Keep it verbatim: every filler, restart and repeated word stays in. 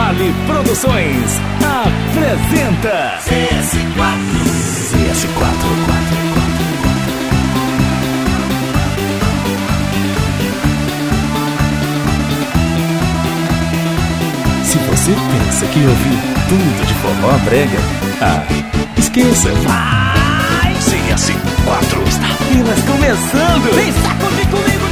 Vale Produções apresenta C S quatro. C S quatro. Se você pensa que ouvir tudo de forró brega, ah, esqueça. Vai! C S quatro está apenas começando. Vem sacudir comigo!